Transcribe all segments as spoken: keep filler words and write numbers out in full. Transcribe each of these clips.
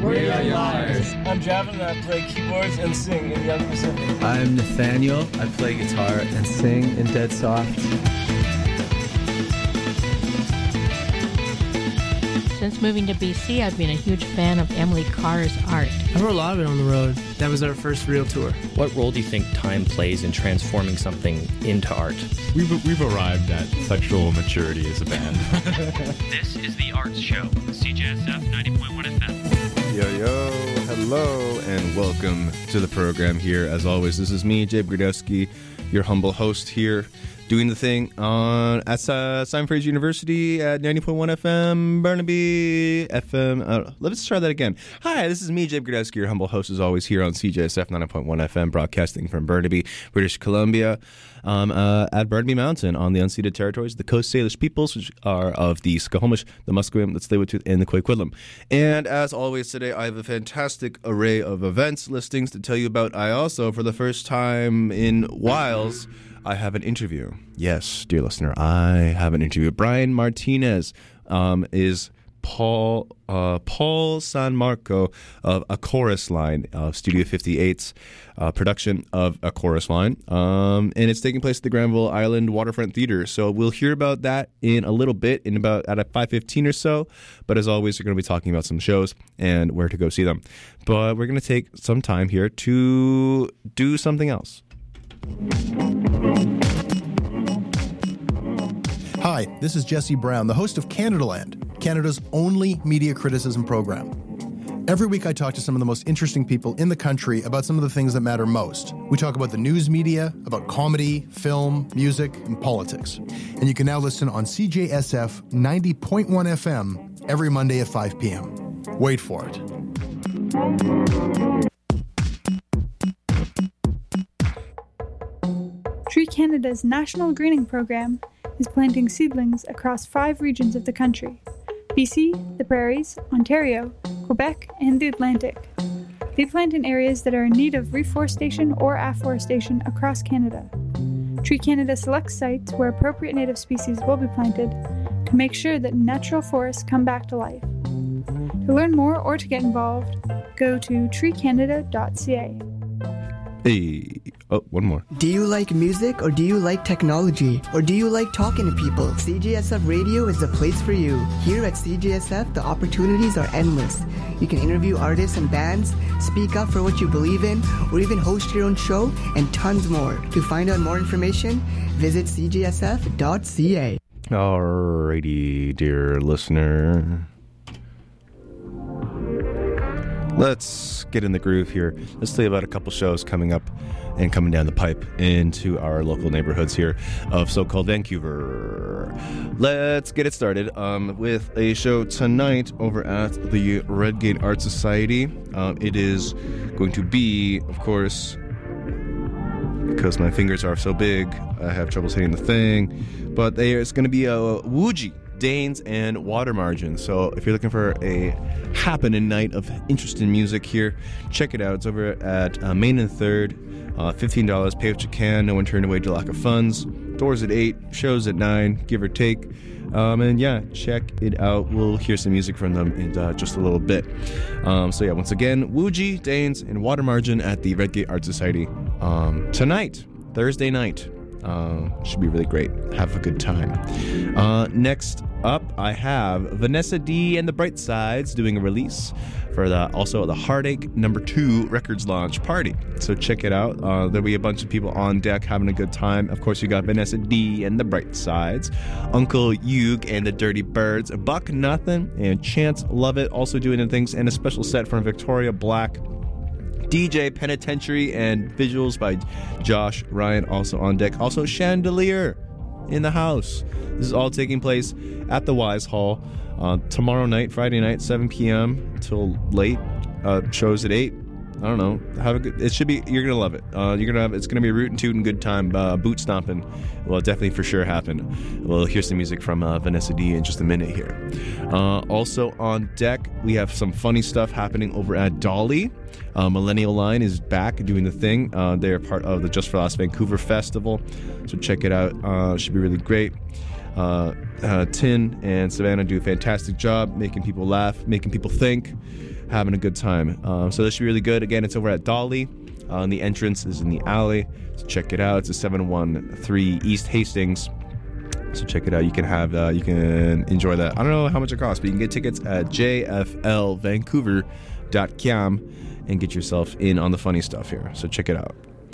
We are liars. I'm Javin and I play keyboards and sing in Young Pacific. I'm Nathaniel. I play guitar and sing in Dead Soft. Since moving to B C, I've been a huge fan of Emily Carr's art. I wrote a lot of it on the road. That was our first real tour. What role do you think time plays in transforming something into art? We've, we've arrived at sexual maturity as a band. This is The Arts Show, C J S F ninety point one F M. Yo, yo, hello, and welcome to the program here. As always, this is me, Jay Brodowski, your humble host here, doing the thing on at uh, Simon Fraser University at ninety point one F M, Burnaby F M. Uh, let's try that again. Hi, this is me, Jay Brodowski, your humble host, as always, here on C J S F ninety point one F M, broadcasting from Burnaby, British Columbia, um, uh, at Burnaby Mountain on the unceded territories of the Coast Salish peoples, which are of the Skokomish, the Musqueam, the Tsleil-Waututh, and the Coquitlam. And as always, today I have a fantastic array of events listings to tell you about. I also, for the first time in whiles, I have an interview. Yes, dear listener, I have an interview. Brian Martinez um, is Paul uh, Paul San Marco of A Chorus Line, of Studio fifty-eight's uh, production of A Chorus Line. Um, and it's taking place at the Granville Island Waterfront Theater. So we'll hear about that in a little bit, in about at five fifteen or so. But as always, we're going to be talking about some shows and where to go see them. But we're going to take some time here to do something else. Hi, this is Jesse Brown, the host of Canadaland, Canada's only media criticism program. Every week I talk to some of the most interesting people in the country about some of the things that matter most. We talk about the news media, about comedy, film, music, and politics. And you can now listen on C J S F ninety point one F M every Monday at five p.m. Wait for it. Tree Canada's National Greening Program is planting seedlings across five regions of the country: B C, the Prairies, Ontario, Quebec, and the Atlantic. They plant in areas that are in need of reforestation or afforestation across Canada. Tree Canada selects sites where appropriate native species will be planted to make sure that natural forests come back to life. To learn more or to get involved, go to tree canada dot c a. Hey, oh, one more. Do you like music, or do you like technology, or do you like talking to people? C J S F Radio is the place for you. Here at C J S F, the opportunities are endless. You can interview artists and bands, speak up for what you believe in, or even host your own show, and tons more. To find out more information, visit c j s f dot c a. Alrighty, dear listener. Let's get in the groove here. Let's tell you about a couple shows coming up and coming down the pipe into our local neighborhoods here of so-called Vancouver. Let's get it started um, with a show tonight over at the Redgate Art Society. Um, it is going to be, of course, because my fingers are so big, I have trouble saying the thing, but there's going to be a Woogie, Danes, and Water Margin. So if you're looking for a happening night of interesting music here, check it out. It's over at uh, Main and third. Uh, fifteen dollars, pay what you can. No one turned away to lack of funds. Doors at eight, shows at nine, give or take. Um, and yeah, check it out. We'll hear some music from them in uh, just a little bit. Um, so yeah, once again, Woogie, Danes, and Water Margin at the Redgate Art Society um, tonight, Thursday night. Uh, should be really great. Have a good time. Uh, next up, I have Vanessa D and the Bright Sides doing a release for the also the Heartache Number Two Records launch party. So check it out. Uh, there'll be a bunch of people on deck having a good time. Of course, you got Vanessa D and the Bright Sides, Uncle Hugh and the Dirty Birds, Buck Nothing, and Chance Lovett also doing the things, and a special set from Victoria Black, D J Penitentiary, and visuals by Josh Ryan also on deck. Also Chandelier in the house. This is all taking place at the Wise Hall uh, tomorrow night, Friday night, seven p.m. till late. Uh, shows at eight. I don't know. Have a good. It should be. You're gonna love it. Uh, you're gonna have. It's gonna be a rootin' tootin' good time. Uh, boot stomping will definitely for sure happen. We'll hear some music from uh, Vanessa D in just a minute here. Uh, also on deck, we have some funny stuff happening over at Dolly. Uh, Millennial Line is back doing the thing. Uh, they're part of the Just for Laughs Vancouver Festival, so check it out. Uh, should be really great. Uh, uh, Tin and Savannah do a fantastic job making people laugh, making people think, having a good time. Um, so this should be really good. Again, it's over at Dolly. Uh, and the entrance is in the alley. So check it out. It's a seven one three East Hastings. So check it out. You can have, uh, you can enjoy that. I don't know how much it costs, but you can get tickets at j f l vancouver dot com and get yourself in on the funny stuff here. So check it out.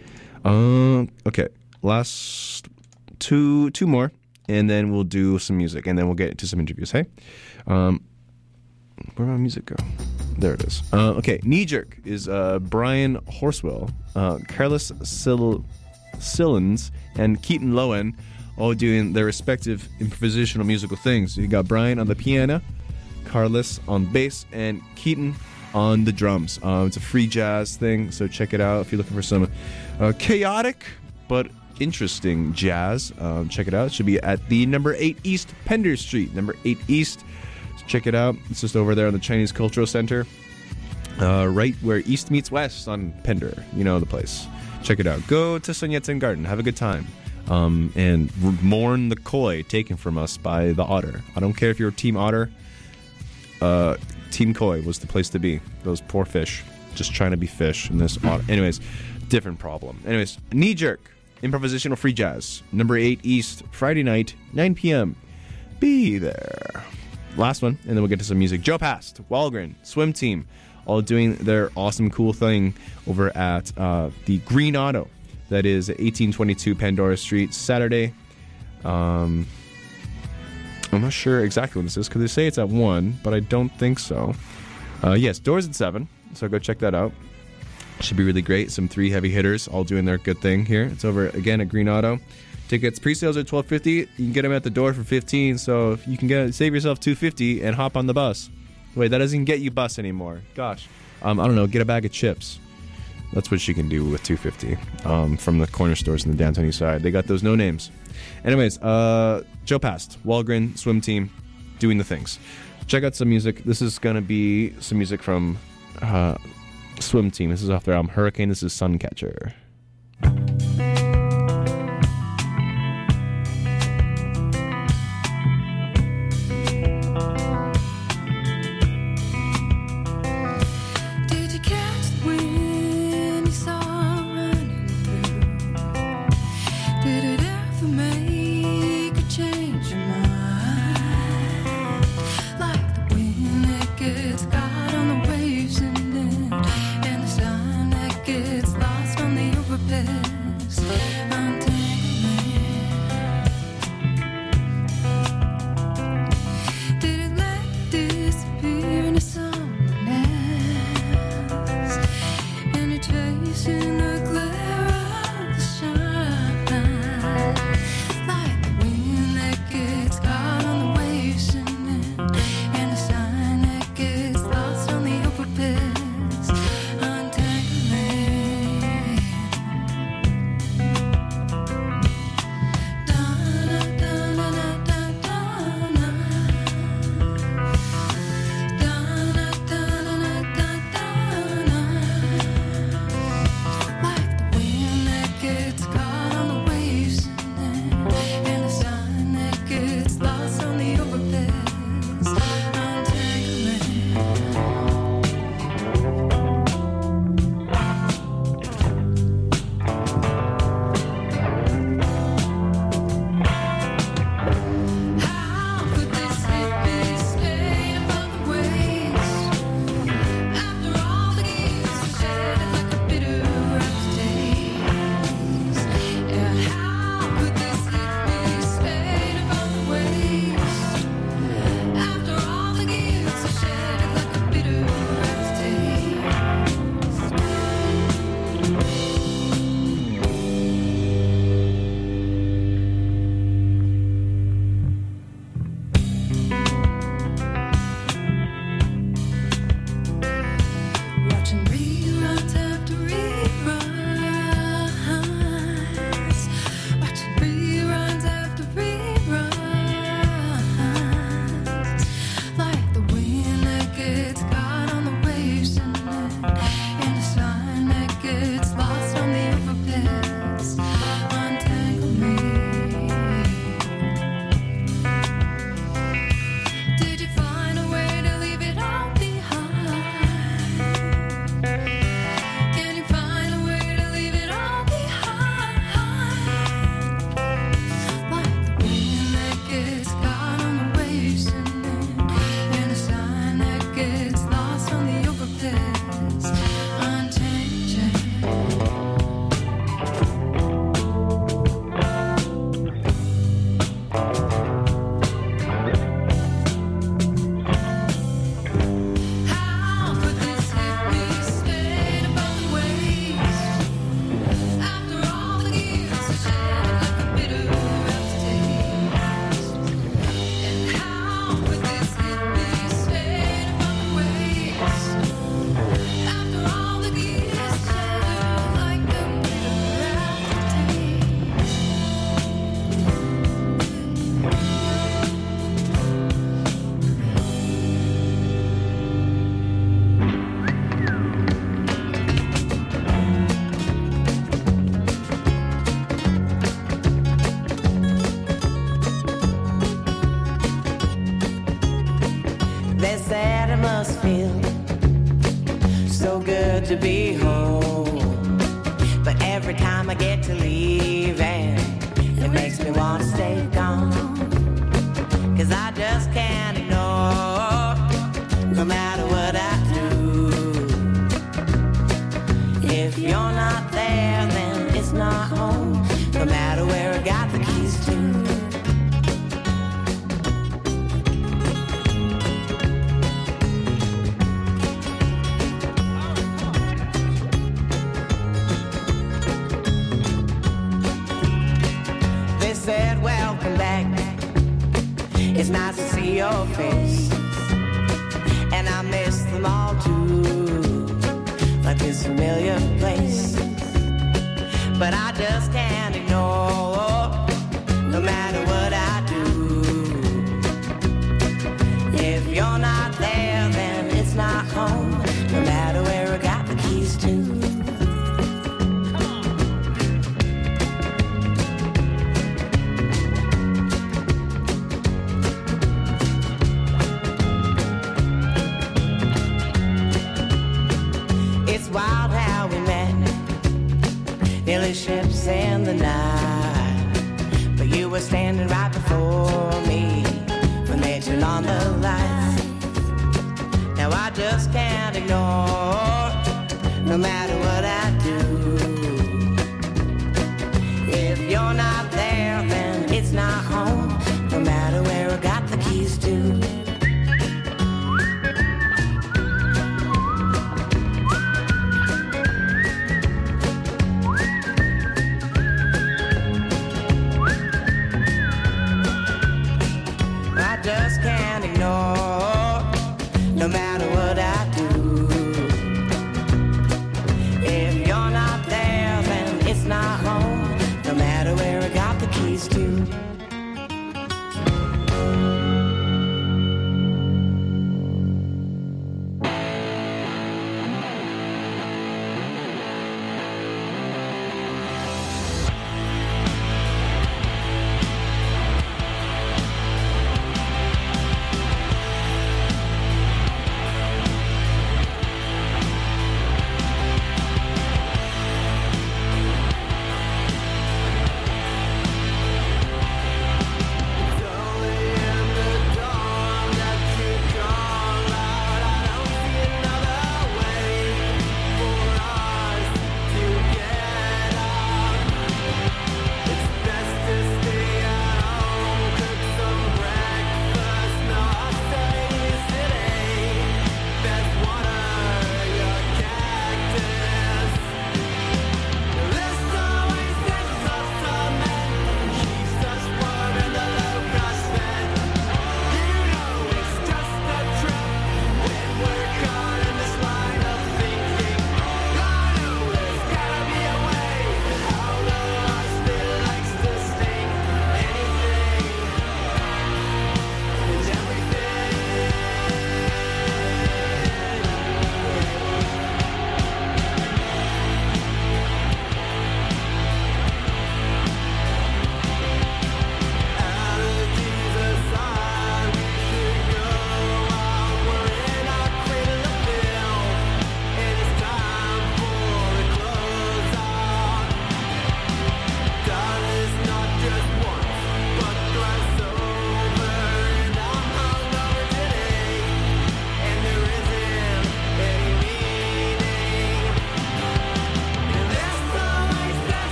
Um, okay, last two, two more, and then we'll do some music, and then we'll get into some interviews. Hey, um, where did my music go? There it is. Uh, okay, Knee Jerk is uh, Brian Horswell, uh, Carlos Sil- Sillins, and Keaton Lowen, all doing their respective improvisational musical things. So you got Brian on the piano, Carlos on bass, and Keaton on the drums. Um, it's a free jazz thing, so check it out if you're looking for some uh, chaotic but interesting jazz. Um, check it out. It should be at the number eight East Pender Street. Number eight East. So check it out. It's just over there on the Chinese Cultural Center, uh, right where East meets West on Pender. You know the place. Check it out. Go to Sun Yat-sen Garden. Have a good time. Um, and mourn the koi taken from us by the otter. I don't care if you're Team Otter. Uh, Team Koi was the place to be. Those poor fish, just trying to be fish in this otter. Anyways, different problem. Anyways, Knee Jerk, improvisational free jazz, number eight East, Friday night, nine p.m. Be there. Last one, and then we'll get to some music. Joe Past, Walgren, Swim Team, all doing their awesome, cool thing over at uh, the Green Auto. That is eighteen twenty-two Pandora Street, Saturday. Um, I'm not sure exactly when this is because they say it's at one, but I don't think so. Uh, yes, doors at seven, so go check that out. Should be really great. Some three heavy hitters all doing their good thing here. It's over again at Green Auto. Tickets pre-sales are twelve fifty. You can get them at the door for fifteen. So if you can get save yourself two fifty and hop on the bus. Wait, that doesn't get you bus anymore. Gosh, um, I don't know. Get a bag of chips. That's what she can do with two fifty um, from the corner stores in the downtown east side. They got those no names. Anyways, uh, Joe Past, Walgren, Swim Team, doing the things. Check out some music. This is going to be some music from uh, Swim Team. This is off their album Hurricane. This is Suncatcher. Got on the waves and then and the sun that gets lost on the They said it must feel so good to be home, but every time I get to leaving, it makes me want to stay gone. Cause I just can't ignore, no matter what I do. If you're not there, then it's not home, no matter where I got the keys to. They said, welcome back, it's nice to see your face, and I miss them all too, like this familiar place. But I just can't ignore, no matter what I do. If you're not there, then it's not home, no matter where I got the keys to. It's wild how we met, nearly ships in the night, but you were standing right before me when they turned on the lights. Now I just can't ignore, no matter what I do. If you're not there, then it's not home, no matter where I got the keys to. Just can't ignore, no matter what I do. If you're not there,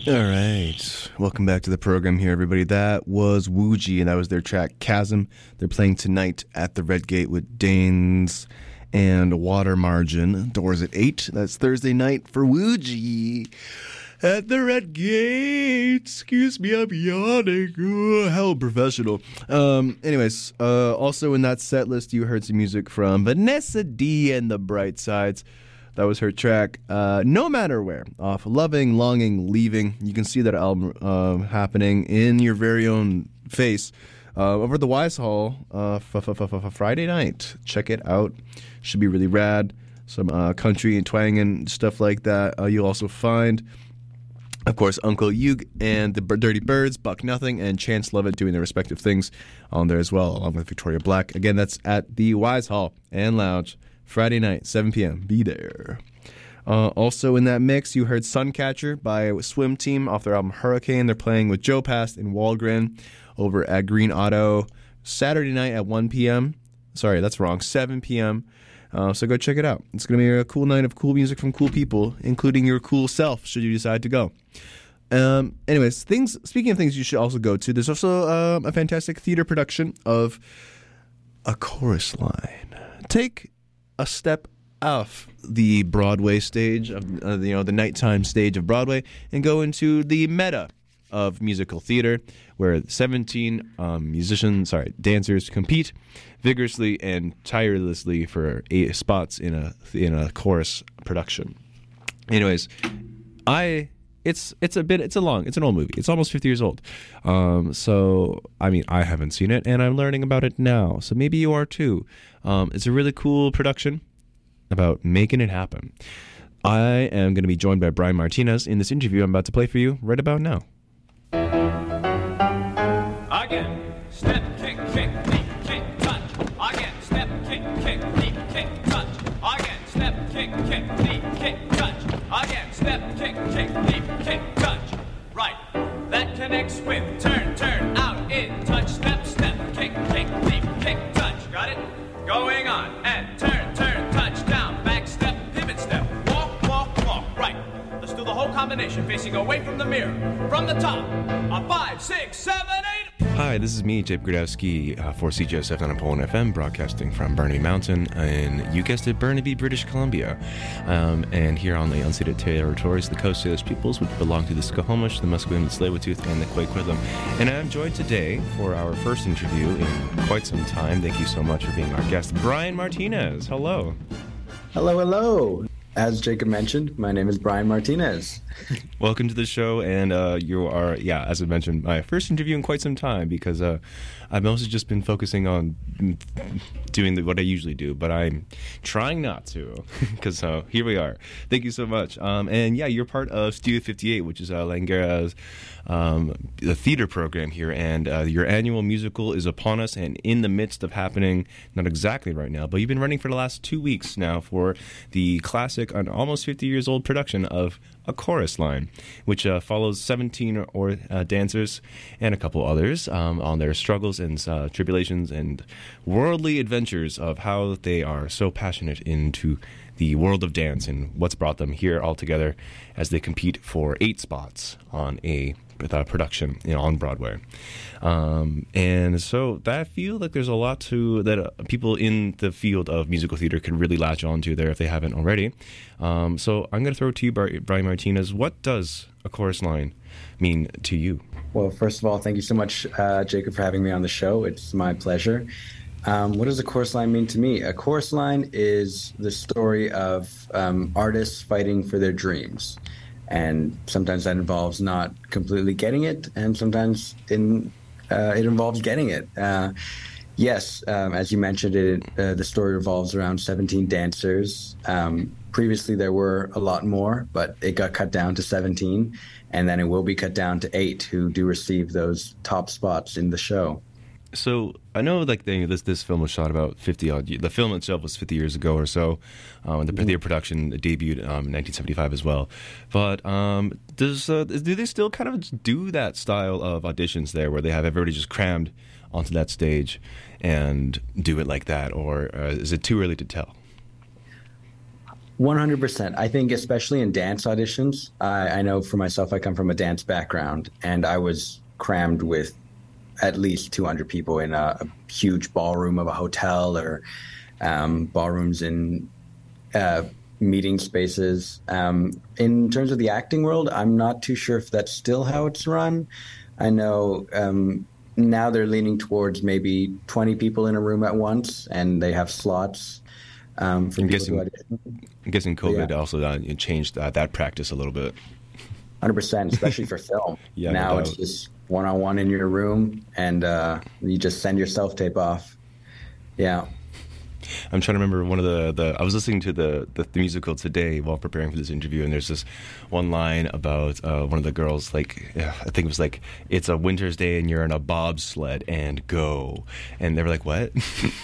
All right. Welcome back to the program here, everybody. That was Wooji, and that was their track Chasm. They're playing tonight at the Red Gate with Danes and Water Margin. Doors at eight. That's Thursday night for Wooji at the Red Gate. Excuse me, I'm yawning. Oh, how professional. Um, anyways, uh, also in that set list, you heard some music from Vanessa D and the Bright Sides. That was her track, uh, No Matter Where, off Loving, Longing, Leaving. You can see that album uh, happening in your very own face uh, over the Wise Hall uh, f- f- f- f- Friday night. Check it out. Should be really rad. Some uh, country and twang and stuff like that. Uh, you'll also find, of course, Uncle Yug and the Dirty Birds, Buck Nothing, and Chance Lovett doing their respective things on there as well, along with Victoria Black. Again, that's at the Wise Hall and Lounge. Friday night, seven p.m. Be there. Uh, also in that mix, you heard Suncatcher by Swim Team off their album Hurricane. They're playing with Joe Past and Walgren over at Green Auto Saturday night at one p.m. Sorry, that's wrong, seven p.m. Uh, so go check it out. It's going to be a cool night of cool music from cool people, including your cool self, should you decide to go. Um, anyways, things. Speaking of things you should also go to, there's also uh, a fantastic theater production of A Chorus Line. Take a step off the Broadway stage of uh, you know the nighttime stage of Broadway and go into the meta of musical theater, where seventeen um, musicians, sorry, dancers compete vigorously and tirelessly for eight spots in a in a chorus production. Anyways, I it's it's a bit it's a long it's an old movie. It's almost fifty years old. Um, so I mean I haven't seen it and I'm learning about it now. So maybe you are too. Um, it's a really cool production about making it happen. I am going to be joined by Brian Martinez in this interview I'm about to play for you right about now. Again, step, kick, kick, leap, kick, touch. Again, step, kick, kick, leap, kick, touch. Again, step, kick, kick, leap, kick, touch. Again, step, kick, kick, leap, kick, touch. Right, that connects with turn, turn, out, in, touch, step, step, kick, kick, leap, kick, touch. Got it? Going on and turn, turn, touch, down, back step, pivot step, walk, walk, walk. Right, let's do the whole combination facing away from the mirror. From the top, a five, six, seven, eight. Hi, this is me, Jake Gradowski, uh, for C J S F ninety point one F M, broadcasting from Burnaby Mountain in, you guessed it, Burnaby, British Columbia. Um, and here on the unceded territories, the Coast Salish peoples, which belong to the Skokomish, the Musqueam, the Tsleil-Waututh, and the Kwekwetlem. And I'm joined today for our first interview in quite some time. Thank you so much for being our guest, Brian Martinez. Hello. Hello, hello. As Jacob mentioned, my name is Brian Martinez. Welcome to the show, and uh, you are, yeah, as I mentioned, my first interview in quite some time, because uh, I've mostly just been focusing on doing the, what I usually do, but I'm trying not to, because uh, here we are. Thank you so much. Um, and yeah, you're part of Studio fifty-eight, which is uh, Langara's um, the theater program here, and uh, your annual musical is upon us and in the midst of happening, not exactly right now, but you've been running for the last two weeks now for the classic and almost fifty years old production of A Chorus Line, which uh, follows seventeen or uh, dancers and a couple others um, on their struggles and uh, tribulations and worldly adventures of how they are so passionate into the world of dance and what's brought them here all together as they compete for eight spots on a uh, production you know, on Broadway. Um, and so that I feel like there's a lot to that uh, people in the field of musical theater can really latch onto there if they haven't already. Um, so I'm going to throw it to you, Brian Martinez. What does A Chorus Line mean to you? Well, first of all, thank you so much, uh, Jacob, for having me on the show. It's my pleasure. Um, what does a chorus line mean to me? A chorus line is the story of um, artists fighting for their dreams. And sometimes that involves not completely getting it, and sometimes in, uh, it involves getting it. Uh, yes, um, as you mentioned, it, uh, the story revolves around seventeen dancers. Um, previously, there were a lot more, but it got cut down to seventeen, and then it will be cut down to eight who do receive those top spots in the show. So I know, like the, this this film was shot about fifty odd. The film itself was fifty years ago or so. Um, the, mm-hmm. the production debuted um, in nineteen seventy-five as well. But um, does uh, do they still kind of do that style of auditions there, where they have everybody just crammed onto that stage and do it like that, or uh, is it too early to tell? one hundred percent. I think especially in dance auditions, I, I know for myself, I come from a dance background, and I was crammed with at least two hundred people in a, a huge ballroom of a hotel or um, ballrooms in uh, meeting spaces. Um, in terms of the acting world, I'm not too sure if that's still how it's run. I know um, now they're leaning towards maybe twenty people in a room at once, and they have slots. Um, for I'm, people guessing, to audition. I'm guessing COVID Yeah. also uh, changed uh, that practice a little bit. one hundred percent, especially for film. Yeah, now no it's doubt. just one-on-one in your room, and uh, you just send your self-tape off. Yeah. I'm trying to remember one of the, the I was listening to the, the, the musical today while preparing for this interview, and there's this one line about uh, one of the girls, like, yeah, I think it was like, it's a winter's day and you're in a bobsled and go. And they were like, what?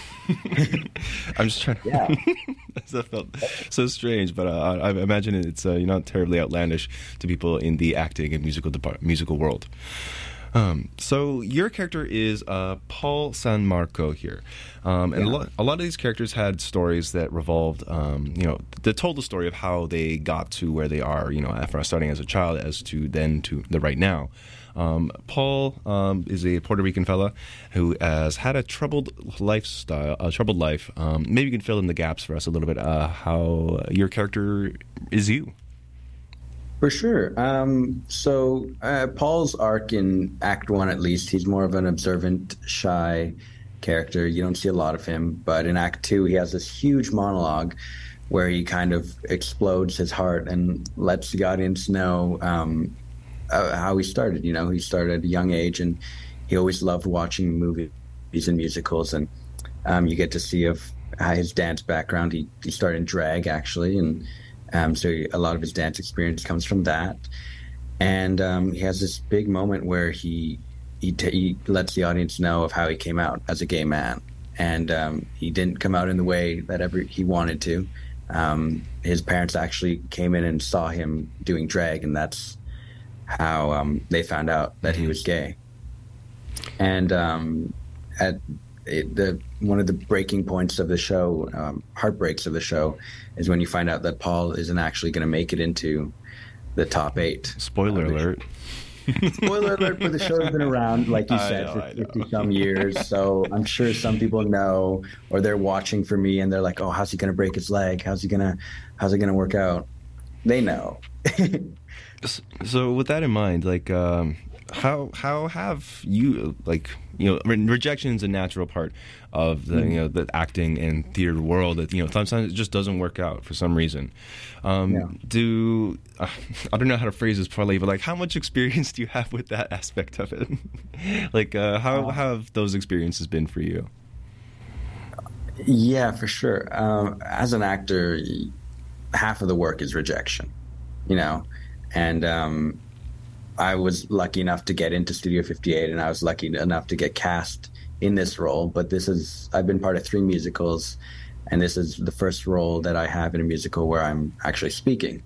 I'm just trying to... Yeah. That felt so strange, but uh, I imagine it's uh, not terribly outlandish to people in the acting and musical depart- musical world. Um, so your character is uh, Paul San Marco here, um, and Yeah. a, lot, a lot of these characters had stories that revolved, um, you know, that told the story of how they got to where they are, you know, after starting as a child, as to then to the right now. Um, Paul um, is a Puerto Rican fella who has had a troubled lifestyle, a troubled life. Um, maybe you can fill in the gaps for us a little bit. Uh, how your character is you. For sure. Um, so uh, Paul's arc in Act One, at least, he's more of an observant, shy character. You don't see a lot of him. But in Act Two, he has this huge monologue where he kind of explodes his heart and lets the audience know um, uh, how he started. You know, he started at a young age, and he always loved watching movies and musicals. And um, you get to see of uh, his dance background. He, he started in drag, actually, and Um, so a lot of his dance experience comes from that, and um, he has this big moment where he he, t- he lets the audience know of how he came out as a gay man, and um, he didn't come out in the way that ever he wanted to. Um, his parents actually came in and saw him doing drag, and that's how um, they found out that he was gay. And um, at it, the one of the breaking points of the show, um, heartbreaks of the show, is when you find out that Paul isn't actually going to make it into the top eight. Spoiler Uh, the- alert. Spoiler alert, but the show has been around, like you I said, know, for I know. fifty some years. So I'm sure some people know, or they're watching for me and they're like, "Oh, how's he going to break his leg? How's he gonna, how's it going to work out?" They know. So with that in mind, like, um, how how have you, like, you know, re- rejection is a natural part of the, you know, the acting and theater world that, you know, sometimes it just doesn't work out for some reason. Um, Yeah. Do uh, I don't know how to phrase this probably, but like, how much experience do you have with that aspect of it? Like, uh, how, how have those experiences been for you? Yeah, for sure. Um, as an actor, y- half of the work is rejection, you know, and um, I was lucky enough to get into Studio fifty-eight, and I was lucky enough to get cast in this role. But this is, I've been part of three musicals, and this is the first role that I have in a musical where I'm actually speaking.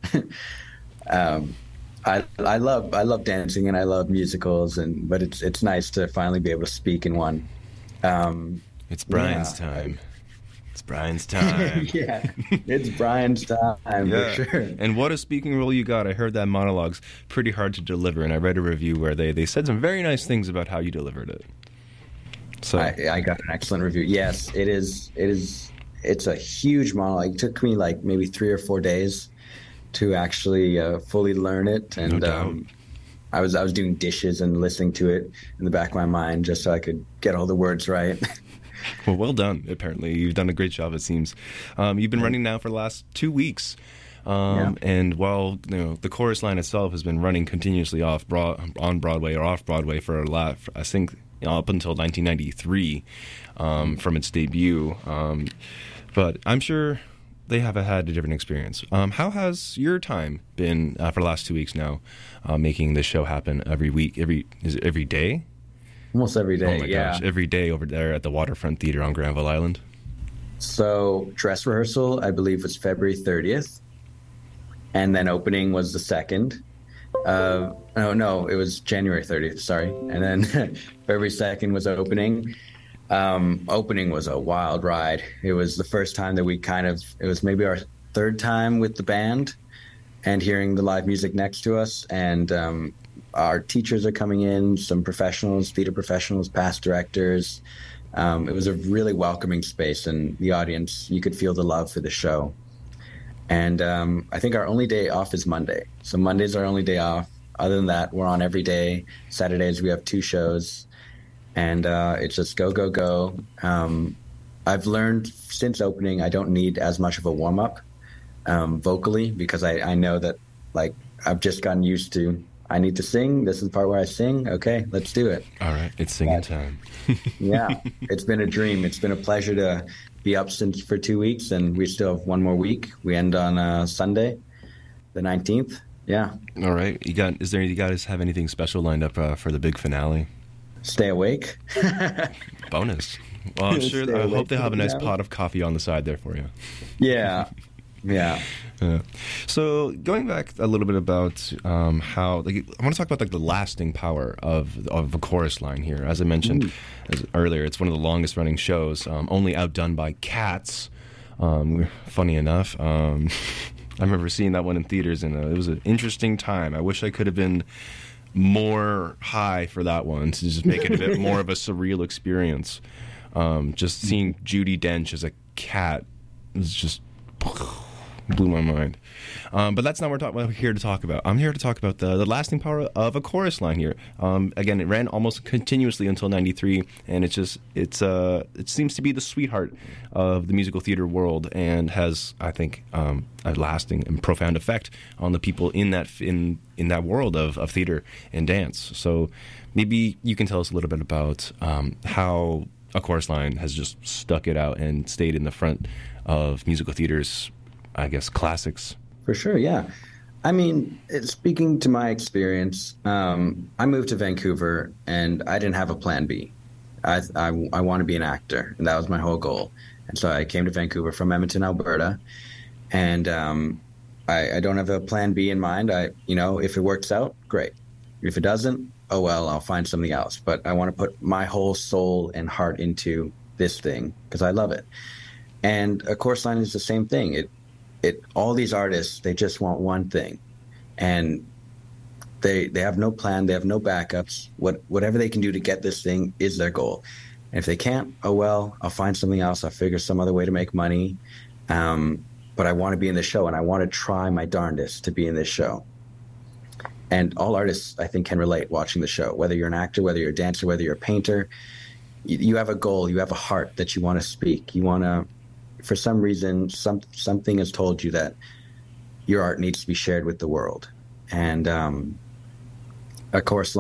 um, I I love I love dancing and I love musicals, and but it's it's nice to finally be able to speak in one. Um, It's Brian's yeah. time. It's Brian's time. Yeah, it's Brian's time Yeah. for sure. And what a speaking role you got. I heard that monologue's pretty hard to deliver, and I read a review where they, they said some very nice things about how you delivered it. So I, I got an excellent review. Yes, it is. It is. It's a huge monologue. It took me like maybe three or four days to actually uh, fully learn it, and No doubt. um, I was I was doing dishes and listening to it in the back of my mind just so I could get all the words right. Well, well done, apparently. You've done a great job, it seems. Um, you've been running now for the last two weeks. Um, And while, you know, the chorus line itself has been running continuously off broad, on Broadway or off Broadway for a lot, I think, you know, up until nineteen ninety-three um, from its debut. Um, but I'm sure they have had a different experience. Um, how has your time been uh, for the last two weeks now, uh, making this show happen every week? Every is it every day? Almost every day. Oh my yeah. gosh, every day over there at the Waterfront Theater on Granville Island. So dress rehearsal, I believe, was February thirtieth, and then opening was the second. Uh, oh no, it was January thirtieth. Sorry, and then February second was opening. Um, opening was a wild ride. It was the first time that we kind of. It was maybe our third time with the band and hearing the live music next to us. And um, our teachers are coming in, some professionals, theater professionals, past directors. Um, it was a really welcoming space, and the audience, you could feel the love for the show. And um, I think our only day off is Monday. So Monday's our only day off. Other than that, we're on every day. Saturdays, we have two shows. And uh, it's just go, go, go. Um, I've learned since opening, I don't need as much of a warm-up um, vocally, because I, I know that, like, I've just gotten used to, I need to sing. This is the part where I sing. Okay, let's do it. All right, it's singing but, time. Yeah, it's been a dream. It's been a pleasure to be up since for two weeks, and we still have one more week. We end on uh, Sunday, the nineteenth. Yeah. All right. You got? Is there? You guys have anything special lined up uh, for the big finale? Stay awake. Bonus. Well, I'm sure. I hope they have a nice pot of coffee on the side there for you. Yeah. Yeah. Uh, so going back a little bit about um, how, like, I want to talk about like the lasting power of of a chorus line here. As I mentioned as, earlier, it's one of the longest running shows, um, only outdone by Cats. Um, funny enough, um, I remember seeing that one in theaters, and uh, it was an interesting time. I wish I could have been more high for that one to just make it a bit more of a surreal experience. Um, just seeing Judi Dench as a cat was just blew my mind. Um, but that's not what we're, talk- we're here to talk about. I'm here to talk about the, the lasting power of a chorus line here. Um, again, it ran almost continuously until ninety-three, and it's just it's uh it seems to be the sweetheart of the musical theater world, and has, I think, um, a lasting and profound effect on the people in that in in that world of, of theater and dance. So maybe you can tell us a little bit about um, how a chorus line has just stuck it out and stayed in the front of musical theater's, I guess, classics. For sure, yeah. I mean, it, speaking to my experience, um, I moved to Vancouver and I didn't have a plan B. I, I, I want to be an actor, and that was my whole goal. And so I came to Vancouver from Edmonton, Alberta, and um, I, I don't have a plan B in mind. I, you know, if it works out, great. If it doesn't, oh well, I'll find something else. But I want to put my whole soul and heart into this thing because I love it. And a chorus line is the same thing. It, it, all these artists, they just want one thing, and they they have no plan, they have no backups. What whatever they can do to get this thing is their goal. And if they can't, oh well, I'll find something else. I'll figure some other way to make money. Um, but I want to be in the show, and I want to try my darndest to be in this show. And all artists, I think, can relate watching the show. Whether you're an actor, whether you're a dancer, whether you're a painter, you, you have a goal, you have a heart that you want to speak. You want to, for some reason, some something has told you that your art needs to be shared with the world. And um, a chorus line